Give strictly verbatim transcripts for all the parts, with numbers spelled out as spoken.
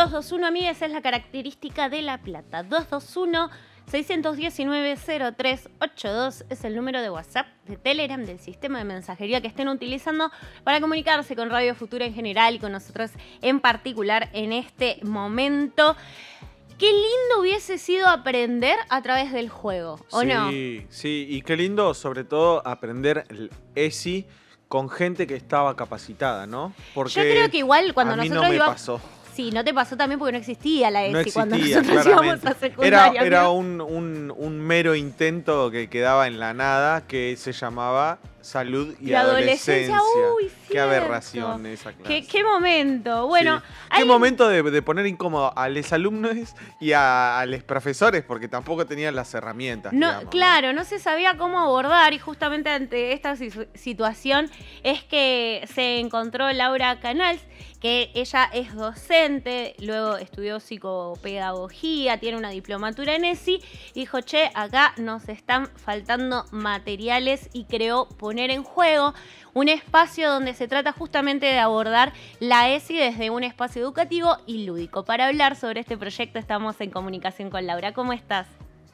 dos dos uno, amigues, es la característica de La Plata. dos dos uno, seis uno nueve, cero tres ocho dos es el número de WhatsApp, de Telegram, del sistema de mensajería que estén utilizando para comunicarse con Radio Futura en general y con nosotros en particular en este momento. Qué lindo hubiese sido aprender a través del juego, ¿o sí, no? Sí, sí, y qué lindo sobre todo aprender el E S I con gente que estaba capacitada, ¿no? Porque yo creo que igual cuando a mí nosotros no me íbamos... pasó. Sí, no te pasó también porque no existía la E S I No existía, cuando nosotros claramente. íbamos a secundaria. Era, era un, un, un mero intento que quedaba en la nada que se llamaba Salud y, y adolescencia. Adolescencia. Uy, qué cierto. aberración esa clase. ¿Qué, qué momento? Bueno, sí. hay... Qué momento de, de poner incómodo a los alumnos y a, a los profesores porque tampoco tenían las herramientas. No, digamos, claro, ¿no? no se sabía cómo abordar y justamente ante esta situación es que se encontró Laura Canals, que ella es docente, luego estudió psicopedagogía, tiene una diplomatura en E S I, y dijo, che, acá nos están faltando materiales y creó Poner en Juego, un espacio donde se trata justamente de abordar la E S I desde un espacio educativo y lúdico. Para hablar sobre este proyecto estamos en comunicación con Laura. ¿Cómo estás?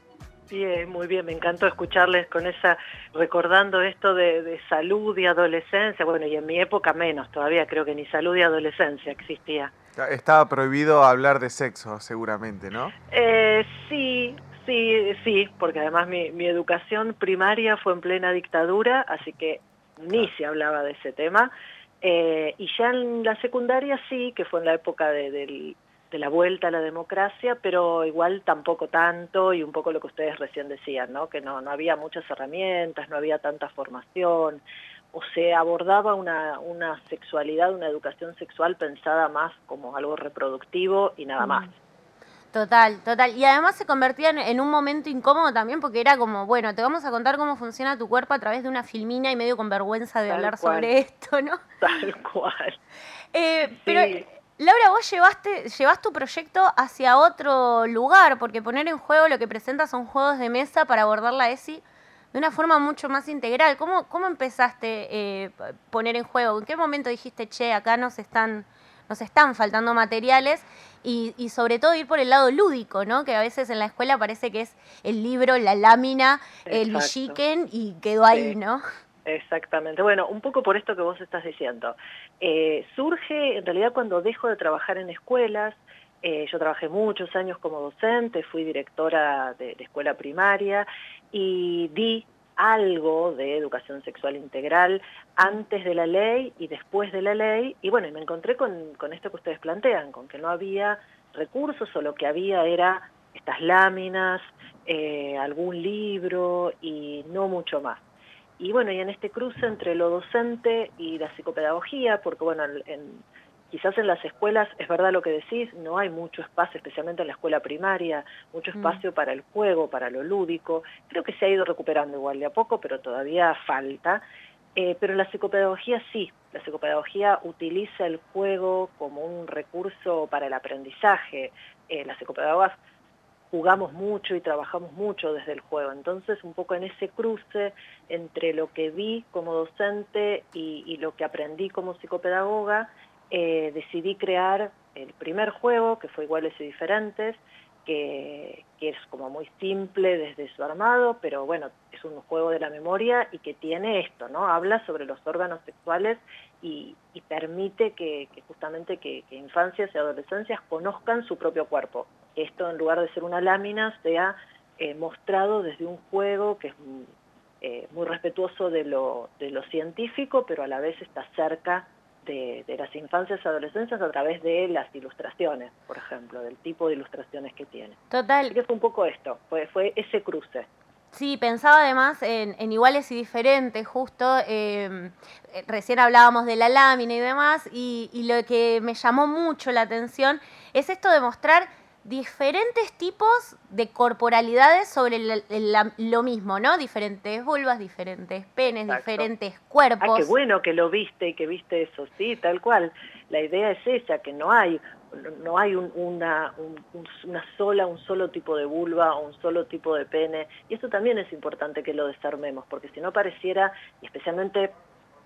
Bien, muy bien, me encantó escucharles con esa, recordando esto de, de salud y adolescencia, bueno, y en mi época menos, todavía creo que ni salud y adolescencia existía. Estaba prohibido hablar de sexo, seguramente, ¿no? Eh, sí, sí, sí, porque además mi, mi educación primaria fue en plena dictadura, así que ni se hablaba de ese tema, eh, y ya en la secundaria sí, que fue en la época de, del... de la vuelta a la democracia, pero igual tampoco tanto, y un poco lo que ustedes recién decían, ¿no? Que no, no había muchas herramientas, no había tanta formación, o se abordaba una, una sexualidad, una educación sexual pensada más como algo reproductivo y nada más. Total, total. Y además se convertía en, en un momento incómodo también porque era como, bueno, te vamos a contar cómo funciona tu cuerpo a través de una filmina y medio con vergüenza de Tal hablar cual. sobre esto, ¿no? Tal cual. Eh, Sí. Pero... Laura, vos llevaste, llevas tu proyecto hacia otro lugar, porque Poner en Juego lo que presenta son juegos de mesa para abordar la E S I de una forma mucho más integral. ¿Cómo, cómo empezaste eh, Poner en Juego? ¿En qué momento dijiste, che, acá nos están, nos están faltando materiales? Y, y sobre todo ir por el lado lúdico, ¿no? Que a veces en la escuela parece que es el libro, la lámina, el chicken y quedó ahí, Sí. ¿no? Exactamente. Bueno, un poco por esto que vos estás diciendo. Eh, surge, en realidad, cuando dejo de trabajar en escuelas. Eh, yo trabajé muchos años como docente, fui directora de, de escuela primaria y di algo de educación sexual integral antes de la ley y después de la ley. Y bueno, y me encontré con, con esto que ustedes plantean, con que no había recursos o lo que había era estas láminas, eh, algún libro y no mucho más. Y bueno, y en este cruce entre lo docente y la psicopedagogía, porque bueno, en, quizás en las escuelas, es verdad lo que decís, no hay mucho espacio, especialmente en la escuela primaria, mucho espacio mm. para el juego, para lo lúdico. Creo que se ha ido recuperando igual de a poco, pero todavía falta. Eh, pero la psicopedagogía sí, la psicopedagogía utiliza el juego como un recurso para el aprendizaje. Eh, las psicopedagogas jugamos mucho y trabajamos mucho desde el juego. Entonces, un poco en ese cruce entre lo que vi como docente y, y lo que aprendí como psicopedagoga, eh, decidí crear el primer juego, que fue Iguales y Diferentes, que, que es como muy simple desde su armado, pero bueno, es un juego de la memoria y que tiene esto, ¿no? Habla sobre los órganos sexuales y, y permite que, que justamente que, que infancias y adolescencias conozcan su propio cuerpo. Esto, en lugar de ser una lámina, sea eh, mostrado desde un juego que es eh, muy respetuoso de lo, de lo científico, pero a la vez está cerca de, de las infancias y adolescencias a través de las ilustraciones, por ejemplo, del tipo de ilustraciones que tiene. Total. Así que fue un poco esto, fue, fue ese cruce. Sí, pensaba además en, en Iguales y Diferentes, justo, eh, recién hablábamos de la lámina y demás, y, y lo que me llamó mucho la atención es esto de mostrar diferentes tipos de corporalidades sobre el, el, la, lo mismo, ¿no? Diferentes vulvas, diferentes penes, Exacto. diferentes cuerpos. Ah, qué bueno que lo viste y que viste eso, sí, tal cual. La idea es esa, que no hay no hay un, una, un, una sola, un solo tipo de vulva o un solo tipo de pene, y esto también es importante que lo desarmemos, porque si no pareciera, y especialmente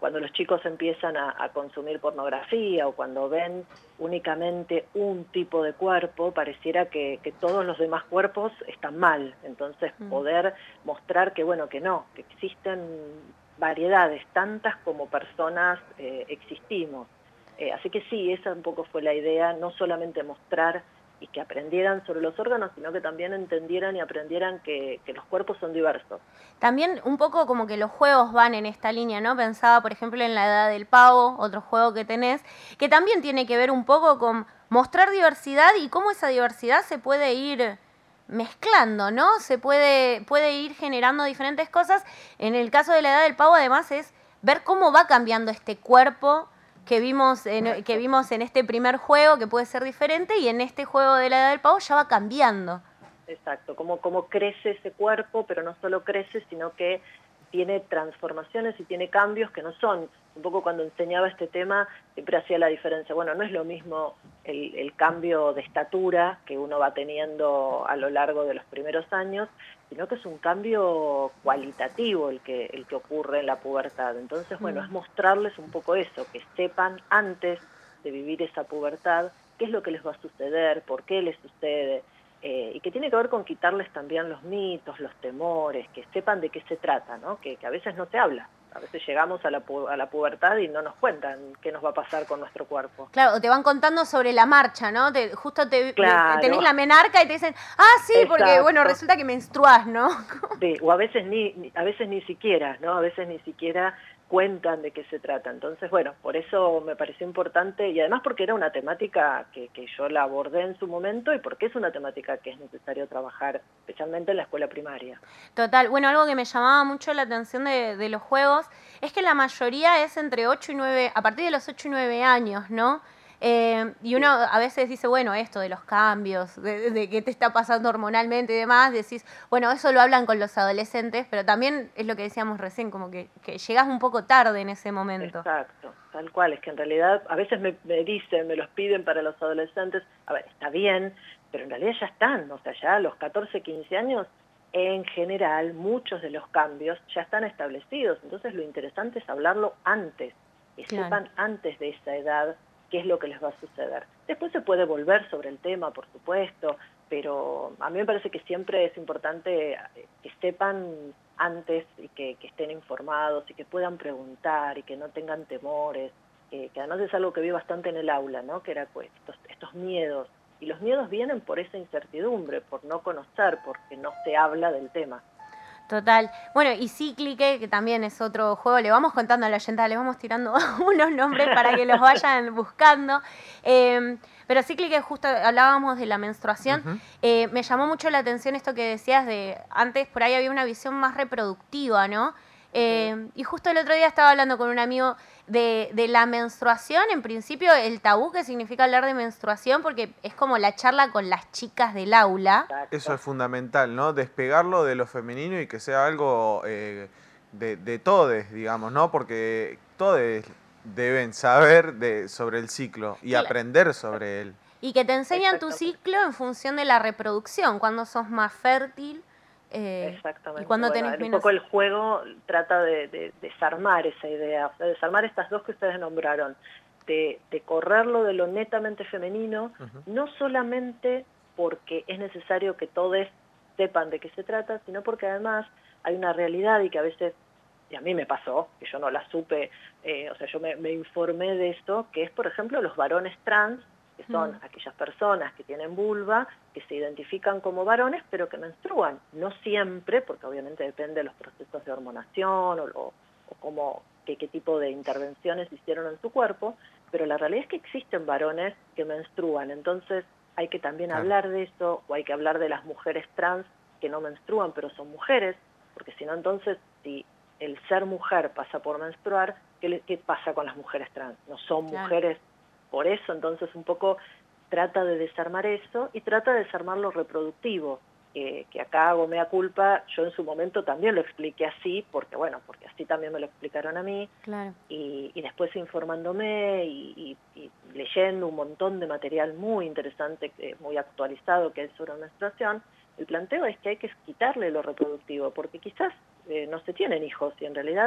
cuando los chicos empiezan a, a consumir pornografía o cuando ven únicamente un tipo de cuerpo, pareciera que, que todos los demás cuerpos están mal. Entonces mm. poder mostrar que bueno, que no, que existen variedades, tantas como personas eh, existimos. Eh, así que sí, esa un poco fue la idea, no solamente mostrar y que aprendieran sobre los órganos, sino que también entendieran y aprendieran que, que los cuerpos son diversos. También un poco como que los juegos van en esta línea, ¿no? Pensaba, por ejemplo, en La Edad del Pavo, otro juego que tenés, que también tiene que ver un poco con mostrar diversidad y cómo esa diversidad se puede ir mezclando, ¿no? Se puede, puede ir generando diferentes cosas. En el caso de La Edad del Pavo, además, es ver cómo va cambiando este cuerpo que vimos, en, que vimos en este primer juego, que puede ser diferente, y en este juego de La Edad del Pavo ya va cambiando. Exacto, cómo, cómo crece ese cuerpo, pero no solo crece, sino que tiene transformaciones y tiene cambios que no son. Un poco cuando enseñaba este tema, siempre hacía la diferencia. Bueno, no es lo mismo el, el cambio de estatura que uno va teniendo a lo largo de los primeros años, sino que es un cambio cualitativo el que, el que ocurre en la pubertad. Entonces, bueno, mm. es mostrarles un poco eso, que sepan antes de vivir esa pubertad qué es lo que les va a suceder, por qué les sucede, eh, y que tiene que ver con quitarles también los mitos, los temores, que sepan de qué se trata, ¿no? Que, que a veces no se habla. A veces llegamos a la, pu a la pubertad y no nos cuentan qué nos va a pasar con nuestro cuerpo. Claro, te van contando sobre la marcha, ¿no? Te, justo te, claro. tenés la menarca y te dicen, ah, sí, exacto, porque bueno, resulta que menstruás, ¿no? Sí, o a veces ni, a veces ni siquiera, ¿no? A veces ni siquiera cuentan de qué se trata. Entonces, bueno, por eso me pareció importante, y además porque era una temática que, que yo la abordé en su momento y porque es una temática que es necesario trabajar, especialmente en la escuela primaria. Total. Bueno, algo que me llamaba mucho la atención de, de los juegos es que la mayoría es entre ocho y nueve, a partir de los ocho y nueve años, ¿no? Eh, y uno a veces dice, bueno, esto de los cambios, de, de qué te está pasando hormonalmente y demás, decís, bueno, eso lo hablan con los adolescentes, pero también es lo que decíamos recién, como que, que llegás un poco tarde en ese momento. Exacto, tal cual, es que en realidad a veces me, me dicen, me los piden para los adolescentes, a ver, está bien, pero en realidad ya están, o sea, ya a los catorce, quince años, en general, muchos de los cambios ya están establecidos, entonces lo interesante es hablarlo antes, que claro. sepan antes de esa edad qué es lo que les va a suceder. Después se puede volver sobre el tema, por supuesto, pero a mí me parece que siempre es importante que sepan antes y que, que estén informados y que puedan preguntar y que no tengan temores, que, que además es algo que vi bastante en el aula, ¿no? Que era pues, estos, estos miedos. Y los miedos vienen por esa incertidumbre, por no conocer, porque no se habla del tema. Total. Bueno, y Cíclique, que también es otro juego, le vamos contando a la oyenta, le vamos tirando unos nombres para que los vayan buscando. Eh, pero Cíclique, justo hablábamos de la menstruación, uh-huh. eh, me llamó mucho la atención esto que decías de, antes por ahí había una visión más reproductiva, ¿no? Eh, uh-huh. Y justo el otro día estaba hablando con un amigo de, de la menstruación, en principio el tabú que significa hablar de menstruación, porque es como la charla con las chicas del aula. Eso es fundamental, ¿no? Despegarlo de lo femenino y que sea algo eh, de, de todes, digamos, ¿no? Porque todes deben saber de, sobre el ciclo y claro. aprender sobre él. Y que te enseñan tu ciclo en función de la reproducción, cuando sos más fértil. Eh, Exactamente. Y cuando bueno, tenés un menos... poco el juego trata de, de desarmar esa idea, o sea, desarmar estas dos que ustedes nombraron, de, de correrlo de lo netamente femenino, uh-huh. no solamente porque es necesario que todos sepan de qué se trata, sino porque además hay una realidad y que a veces, y a mí me pasó, que yo no la supe, eh, o sea, yo me, me informé de esto, que es, por ejemplo, los varones trans, que son mm. aquellas personas que tienen vulva, que se identifican como varones, pero que menstruan. No siempre, porque obviamente depende de los procesos de hormonación o, o, o cómo, qué, qué tipo de intervenciones hicieron en su cuerpo, pero la realidad es que existen varones que menstruan. Entonces hay que también claro. hablar de eso, o hay que hablar de las mujeres trans que no menstruan, pero son mujeres, porque si no, entonces, si el ser mujer pasa por menstruar, ¿qué, le, qué pasa con las mujeres trans? No son claro. mujeres. Por eso, entonces, un poco trata de desarmar eso y trata de desarmar lo reproductivo, eh, que acá hago mea culpa, yo en su momento también lo expliqué así, porque bueno, porque así también me lo explicaron a mí, claro. y, y después informándome y, y, y leyendo un montón de material muy interesante, eh, muy actualizado que hay sobre menstruación, el planteo es que hay que quitarle lo reproductivo, porque quizás eh, no se tienen hijos y en realidad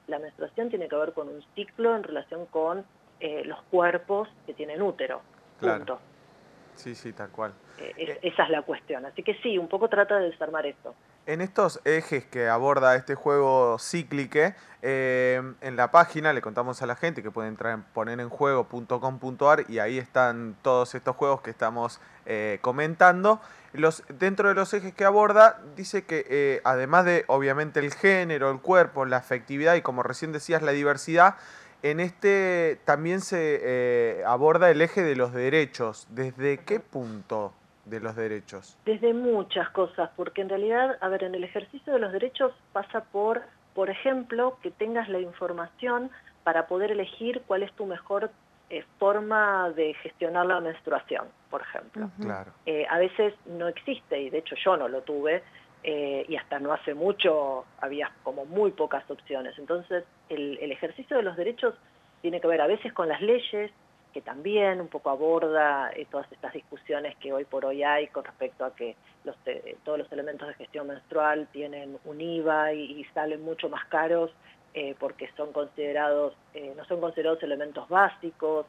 la menstruación tiene que ver con un ciclo en relación con eh, los cuerpos que tienen útero, Claro. punto. Sí, sí, tal cual. Eh, es, Eh, esa es la cuestión, así que sí, un poco trata de desarmar esto. En estos ejes que aborda este juego Cíclique, eh, en la página le contamos a la gente que puede entrar en poner en juego punto com punto ar y ahí están todos estos juegos que estamos eh, comentando. Los, dentro de los ejes que aborda, dice que eh, además de obviamente el género, el cuerpo, la afectividad y como recién decías la diversidad, en este también se eh, aborda el eje de los derechos. ¿Desde qué punto de los derechos? Desde muchas cosas, porque en realidad, a ver, en el ejercicio de los derechos pasa por, por ejemplo, que tengas la información para poder elegir cuál es tu mejor eh, forma de gestionar la menstruación, por ejemplo. Ujú. Claro. Eh, a veces no existe, y de hecho yo no lo tuve, eh, y hasta no hace mucho había como muy pocas opciones. Entonces, el, el ejercicio de los derechos tiene que ver a veces con las leyes, que también un poco aborda eh, todas estas discusiones que hoy por hoy hay con respecto a que los, eh, todos los elementos de gestión menstrual tienen un I V A y, y salen mucho más caros eh, porque son considerados, eh, no son considerados elementos básicos,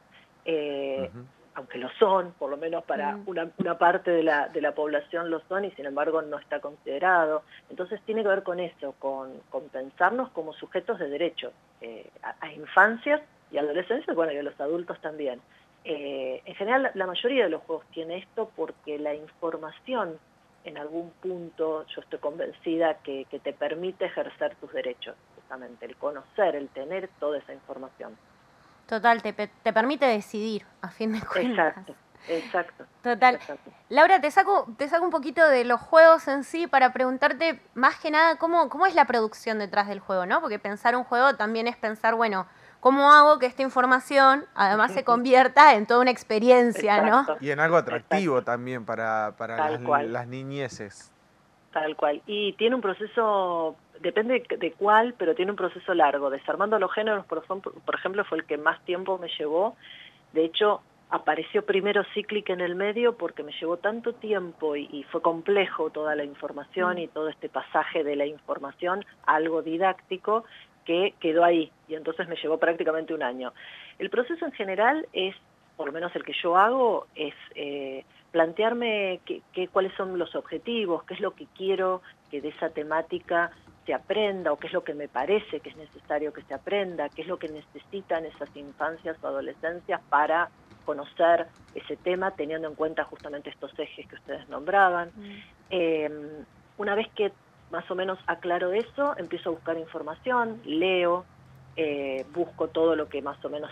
eh, Uh-huh. aunque lo son, por lo menos para Mm. una, una parte de la, de la población lo son y sin embargo no está considerado. Entonces tiene que ver con eso, con, con pensarnos como sujetos de derechos eh, a, a infancias y adolescencia, bueno, y a los adultos también. Eh, en general, la mayoría de los juegos tiene esto porque la información, en algún punto, yo estoy convencida que, que te permite ejercer tus derechos, justamente, el conocer, el tener toda esa información. Total, te, pe- te permite decidir, a fin de cuentas. Exacto, exacto. Total. exacto. Laura, te saco, te saco un poquito de los juegos en sí para preguntarte más que nada cómo, cómo es la producción detrás del juego, ¿no? Porque pensar un juego también es pensar, bueno, ¿cómo hago que esta información además se convierta en toda una experiencia, ¿no? Exacto. Y en algo atractivo Exacto. también para, para Tal las, cual. las niñeces. Tal cual. Y tiene un proceso, depende de cuál, pero tiene un proceso largo. Desarmando los géneros, por ejemplo, por ejemplo, fue el que más tiempo me llevó. De hecho, apareció primero Cíclique en el medio porque me llevó tanto tiempo y, y fue complejo toda la información Mm. y todo este pasaje de la información, algo didáctico, que quedó ahí. Y entonces me llevó prácticamente un año. El proceso en general es, por lo menos el que yo hago, es eh, plantearme qué, qué, cuáles son los objetivos, qué es lo que quiero que de esa temática se aprenda o qué es lo que me parece que es necesario que se aprenda, qué es lo que necesitan esas infancias o adolescencias para conocer ese tema, teniendo en cuenta justamente estos ejes que ustedes nombraban. Mm. Eh, una vez que más o menos aclaro eso, empiezo a buscar información, leo, eh, busco todo lo que más o menos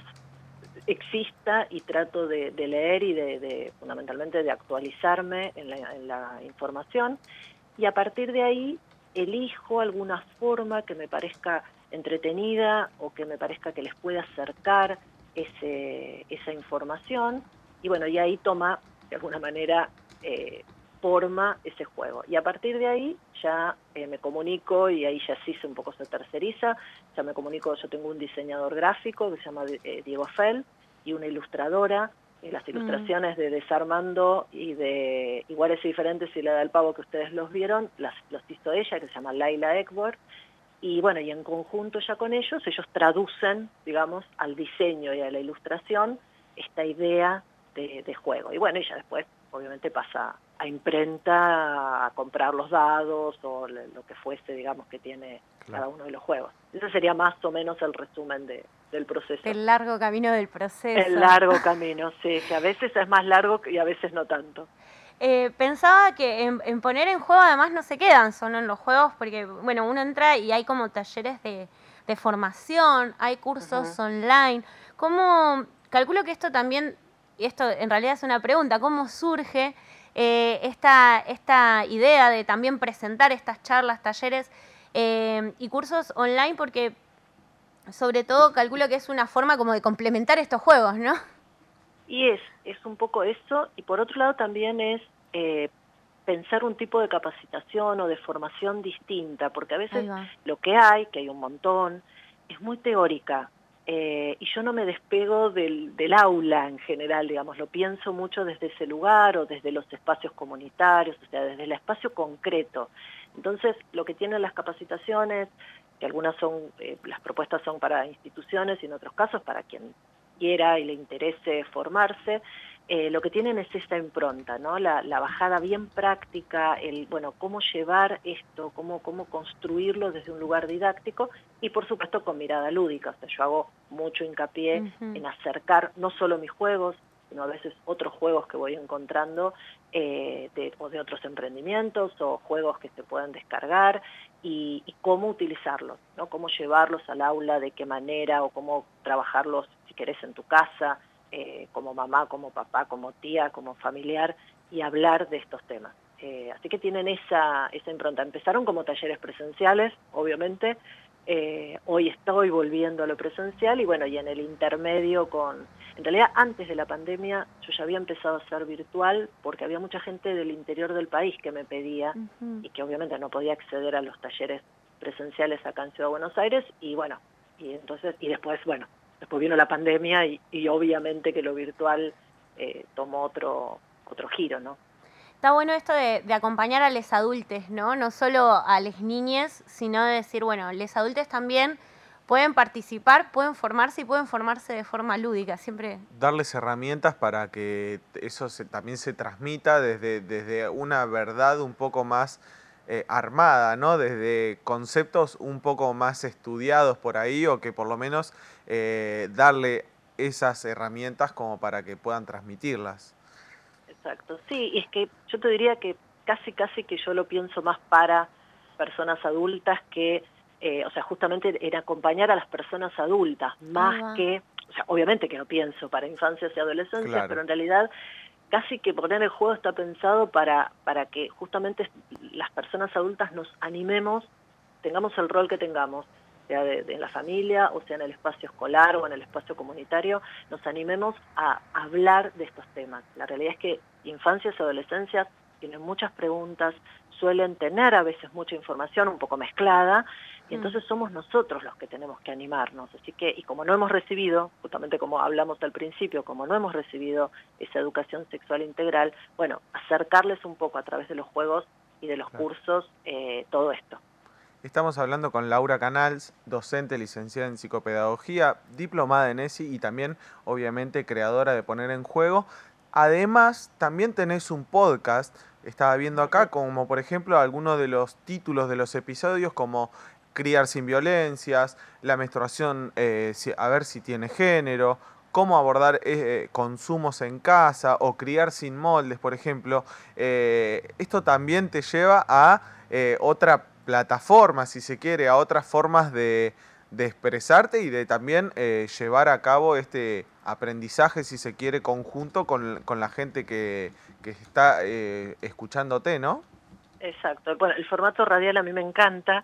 exista y trato de, de leer y de, de fundamentalmente de actualizarme en la, en la información, y a partir de ahí elijo alguna forma que me parezca entretenida o que me parezca que les pueda acercar ese, esa información, y bueno, y ahí toma de alguna manera eh, forma ese juego. Y a partir de ahí ya eh, me comunico, y ahí ya sí se un poco se terceriza, ya me comunico, yo tengo un diseñador gráfico que se llama eh, Diego Fell, y una ilustradora, y las ilustraciones mm. de Desarmando y de Iguales y Diferentes y La del Pavo que ustedes los vieron, las los hizo ella, que se llama Laila Ekberg, y bueno, y en conjunto ya con ellos, ellos traducen, digamos, al diseño y a la ilustración esta idea de, de juego. Y bueno, ella después obviamente pasa a imprenta a comprar los dados o lo que fuese, digamos, que tiene claro. cada uno de los juegos. Ese sería más o menos el resumen de, del proceso. El largo camino del proceso. El largo camino, sí, que a veces es más largo y a veces no tanto. Eh, pensaba que en, en poner en juego además no se quedan solo en los juegos, porque bueno, uno entra y hay como talleres de, de formación, hay cursos uh-huh. online. ¿Cómo, calculo que esto también, y esto en realidad es una pregunta, cómo surge eh, esta, esta idea de también presentar estas charlas, talleres eh, y cursos online? Porque sobre todo calculo que es una forma como de complementar estos juegos, ¿no? Y es, es un poco eso, y por otro lado también es eh, pensar un tipo de capacitación o de formación distinta, porque a veces lo que hay, que hay un montón, es muy teórica, eh, y yo no me despego del, del aula en general, digamos, lo pienso mucho desde ese lugar o desde los espacios comunitarios, o sea, desde el espacio concreto. Entonces, lo que tienen las capacitaciones, que algunas son, eh, las propuestas son para instituciones y en otros casos para quien quiera y le interese formarse, eh, lo que tienen es esta impronta, ¿no? La, la bajada bien práctica, el, bueno, cómo llevar esto, cómo, cómo construirlo desde un lugar didáctico y por supuesto con mirada lúdica. O sea, yo hago mucho hincapié uh-huh. en acercar no solo mis juegos, sino a veces otros juegos que voy encontrando eh, de, o de otros emprendimientos o juegos que se pueden descargar y, y cómo utilizarlos, ¿no? Cómo llevarlos al aula, de qué manera o cómo trabajarlos si querés en tu casa, eh, como mamá, como papá, como tía, como familiar y hablar de estos temas. Eh, así que tienen esa, esa impronta. Empezaron como talleres presenciales, obviamente. Eh, hoy estoy volviendo a lo presencial y bueno, y en el intermedio con... En realidad, antes de la pandemia, yo ya había empezado a hacer virtual porque había mucha gente del interior del país que me pedía uh-huh. y que obviamente no podía acceder a los talleres presenciales acá en Ciudad de Buenos Aires y bueno, y entonces, y después, bueno, después vino la pandemia y, y obviamente que lo virtual eh, tomó otro, otro giro, ¿no? Está bueno esto de, de acompañar a los adultos, ¿no? No solo a las niñas, sino de decir, bueno, los adultos también pueden participar, pueden formarse y pueden formarse de forma lúdica, siempre. Darles herramientas para que eso se, también se transmita desde, desde una verdad un poco más eh, armada, ¿no? Desde conceptos un poco más estudiados por ahí o que por lo menos eh, darle esas herramientas como para que puedan transmitirlas. Exacto, sí, y es que yo te diría que casi casi que yo lo pienso más para personas adultas que, eh, o sea, justamente en acompañar a las personas adultas, más ah, que, o sea, obviamente que lo pienso para infancias y adolescencias, claro. Pero en realidad casi que poner el juego está pensado para, para que justamente las personas adultas nos animemos, tengamos el rol que tengamos, sea de, de la familia, o sea en el espacio escolar o en el espacio comunitario, nos animemos a hablar de estos temas. La realidad es que infancias y adolescencias tienen muchas preguntas, suelen tener a veces mucha información un poco mezclada, y entonces somos nosotros los que tenemos que animarnos. Así que, y como no hemos recibido, justamente como hablamos al principio, como no hemos recibido esa educación sexual integral, bueno, acercarles un poco a través de los juegos y de los claro. cursos eh, todo esto. Estamos hablando con Laura Canals, docente licenciada en psicopedagogía, diplomada en E S I y también, obviamente, creadora de Poner en Juego. Además, también tenés un podcast, estaba viendo acá, como por ejemplo algunos de los títulos de los episodios, como Criar sin violencias, la menstruación, eh, si, a ver si tiene género, cómo abordar eh, consumos en casa o criar sin moldes, por ejemplo. Eh, esto también te lleva a eh, otra plataforma, si se quiere, a otras formas de, de expresarte y de también eh, llevar a cabo este aprendizaje, si se quiere, conjunto con, con la gente que, que está eh, escuchándote, ¿no? Exacto. Bueno, el formato radial a mí me encanta.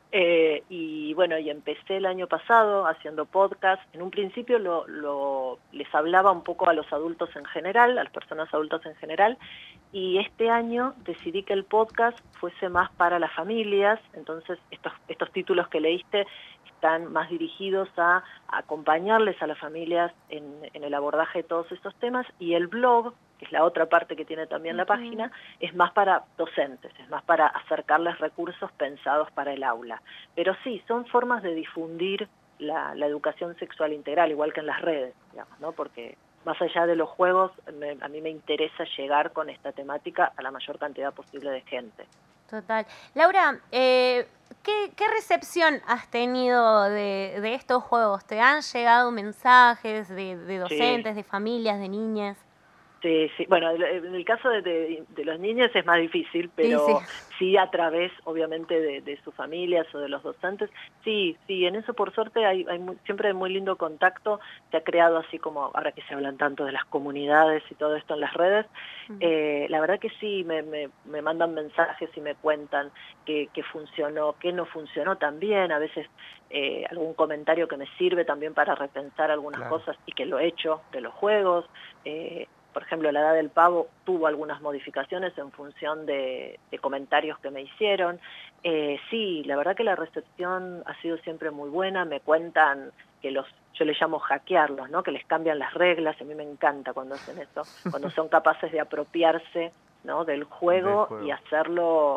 Eh, y bueno, y empecé el año pasado haciendo podcast. En un principio lo, lo, les hablaba un poco a los adultos en general, a las personas adultas en general, y este año decidí que el podcast fuese más para las familias. Entonces estos, estos títulos que leíste están más dirigidos a, a acompañarles a las familias en, en el abordaje de todos estos temas, y el blog, que es la otra parte que tiene también la página, es más para docentes, es más para acercarles recursos pensados para el aula. Pero sí, son formas de difundir la, la educación sexual integral, igual que en las redes, digamos, ¿no? Porque más allá de los juegos, me, a mí me interesa llegar con esta temática a la mayor cantidad posible de gente. Total. Laura, eh, ¿qué, ¿qué recepción has tenido de, de estos juegos? ¿Te han llegado mensajes de, de docentes, sí. de familias, de niñas? Sí, sí. Bueno, en el caso de, de, de los niños es más difícil, pero sí, sí. sí a través, obviamente, de, de sus familias o de los docentes. Sí, sí, en eso por suerte hay, hay muy, siempre hay muy lindo contacto. Se ha creado así como, ahora que se hablan tanto de las comunidades y todo esto en las redes, uh-huh. eh, la verdad que sí, me, me, me mandan mensajes y me cuentan que, que funcionó, que no funcionó también. A veces eh, algún comentario que me sirve también para repensar algunas claro. cosas y que lo he hecho de los juegos. Eh, Por ejemplo, la edad del pavo tuvo algunas modificaciones en función de, de comentarios que me hicieron. Eh, sí, la verdad que la recepción ha sido siempre muy buena. Me cuentan que los, yo les llamo hackearlos, ¿no? Que les cambian las reglas. A mí me encanta cuando hacen eso, cuando son capaces de apropiarse, ¿no? del juego, del juego. y hacerlo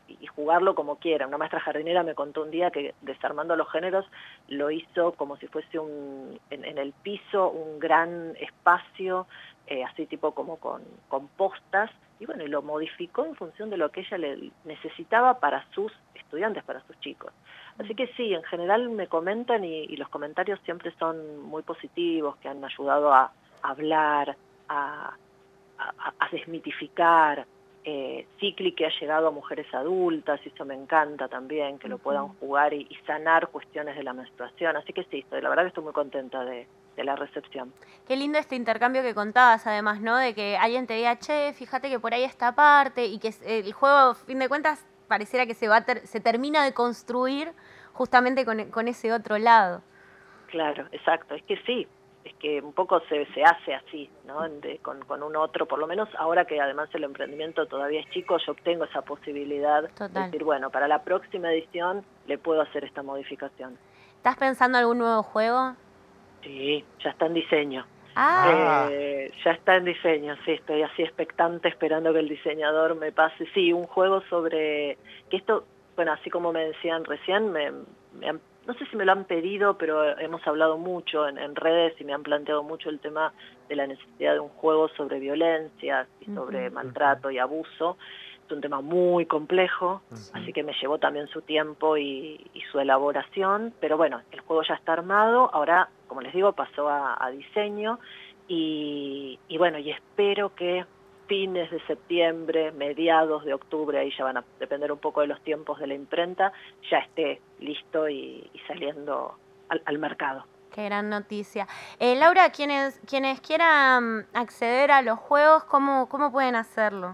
y jugarlo como quieran. Una maestra jardinera me contó un día que desarmando los géneros lo hizo como si fuese un en, en el piso un gran espacio, eh, así tipo como con, con postas, y bueno, y lo modificó en función de lo que ella le necesitaba para sus estudiantes, para sus chicos. Así que sí, en general me comentan y, y los comentarios siempre son muy positivos, que han ayudado a, a hablar, a, a, a desmitificar. Eh, Cicli, que ha llegado a mujeres adultas, y eso me encanta también, que lo puedan jugar y, y sanar cuestiones de la menstruación. Así que sí, estoy, la verdad que estoy muy contenta de, de la recepción. Qué lindo este intercambio que contabas, además, ¿no? De que alguien te diga, che, fíjate que por ahí esta parte, y que el juego, a fin de cuentas, pareciera que se va ter se termina de construir justamente con, con ese otro lado. Claro, exacto, es que sí, es que un poco se, se hace así, ¿no? De, con, con un otro, por lo menos ahora que además el emprendimiento todavía es chico, yo obtengo esa posibilidad. Total. De decir, bueno, para la próxima edición le puedo hacer esta modificación. ¿Estás pensando algún nuevo juego? Sí, ya está en diseño. Ah. Eh, ya está en diseño, sí, estoy así expectante esperando que el diseñador me pase. Sí, un juego sobre, que esto, bueno, así como me decían recién, me, me han, no sé si me lo han pedido, pero hemos hablado mucho en, en redes y me han planteado mucho el tema de la necesidad de un juego sobre violencias y sobre uh-huh. maltrato y abuso. Es un tema muy complejo, uh-huh. así que me llevó también su tiempo y, y su elaboración, pero bueno, el juego ya está armado, ahora, como les digo, pasó a, a diseño y, y bueno, y espero que fines de septiembre, mediados de octubre, ahí ya van a depender un poco de los tiempos de la imprenta, ya esté listo y, y saliendo al, al mercado. Qué gran noticia. Eh, Laura, quienes, quienes quieran acceder a los juegos, ¿cómo, cómo pueden hacerlo?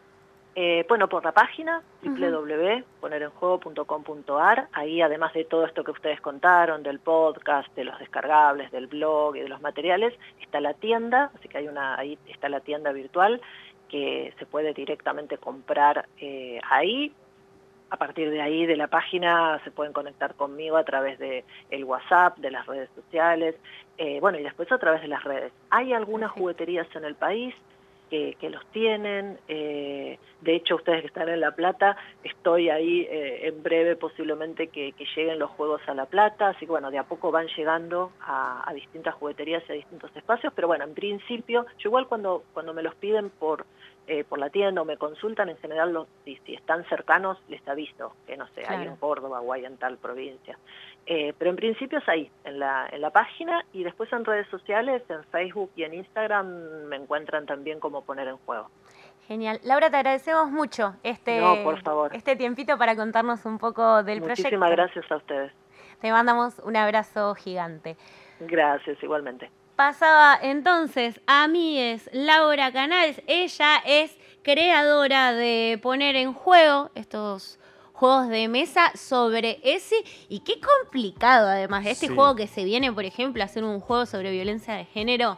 Eh, bueno, por la página Uh-huh. doble u doble u doble u punto poner en juego punto com punto a r, ahí además de todo esto que ustedes contaron, del podcast, de los descargables, del blog y de los materiales, está la tienda, así que hay una, ahí está la tienda virtual que se puede directamente comprar eh, ahí. A partir de ahí, de la página, se pueden conectar conmigo a través de el WhatsApp, de las redes sociales, eh, bueno, y después a través de las redes. Hay algunas jugueterías en el país que, que los tienen, eh, de hecho ustedes que están en La Plata, estoy ahí eh, en breve posiblemente que, que lleguen los juegos a La Plata, así que bueno, de a poco van llegando a, a distintas jugueterías y a distintos espacios, pero bueno, en principio, yo igual cuando, cuando me los piden por... Eh, por la tienda o me consultan, en general los, si, si están cercanos les aviso que no sé, claro. hay en Córdoba o hay en tal provincia, eh, pero en principio es ahí, en la, en la página, y después en redes sociales, en Facebook y en Instagram me encuentran también como Poner en Juego. Genial. Laura, te agradecemos mucho este, no, por favor. este tiempito para contarnos un poco del Muchísimas proyecto. Muchísimas gracias a ustedes. Te mandamos un abrazo gigante. Gracias, igualmente. Pasaba entonces a mí es Laura Canals, ella es creadora de Poner en Juego, estos juegos de mesa sobre ese, y qué complicado además, este sí. juego que se viene, por ejemplo, a hacer un juego sobre violencia de género,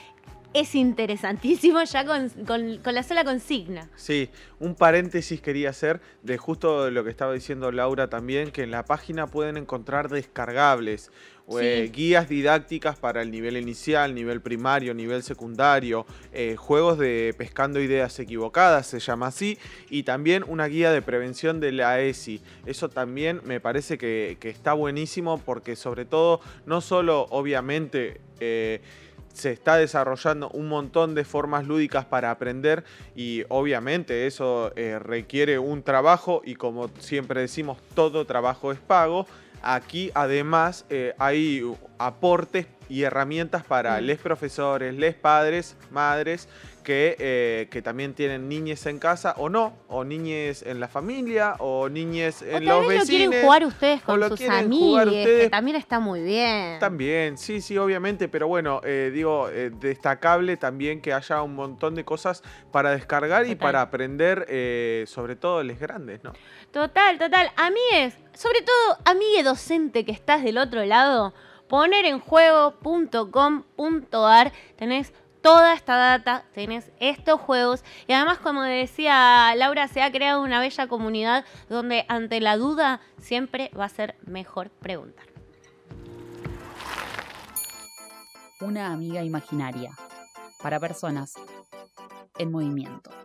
es interesantísimo ya con, con, con la sola consigna. Sí, un paréntesis quería hacer de justo lo que estaba diciendo Laura también, que en la página pueden encontrar descargables, sí. eh, guías didácticas para el nivel inicial, nivel primario, nivel secundario, eh, juegos de pescando ideas equivocadas, se llama así, y también una guía de prevención de la E S I. Eso también me parece que, que está buenísimo porque sobre todo, no solo obviamente... Eh, se está desarrollando un montón de formas lúdicas para aprender y obviamente eso eh, requiere un trabajo y como siempre decimos, todo trabajo es pago. Aquí además eh, hay aportes y herramientas para mm. les profesores, les padres, madres que, eh, que también tienen niñes en casa o no, o niñes en la familia, o niñes en los vecinos. O quieren jugar ustedes con sus amigos, que también está muy bien. También, sí, sí, obviamente, pero bueno, eh, digo, eh, destacable también que haya un montón de cosas para descargar total. Y para aprender, eh, sobre todo les grandes, ¿no? Total, total. Amigues, sobre todo, amigue docente que estás del otro lado, poner en juego punto com punto a r, tenés toda esta data, tenés estos juegos y además, como decía Laura, se ha creado una bella comunidad donde ante la duda siempre va a ser mejor preguntar. Una amiga imaginaria para personas en movimiento.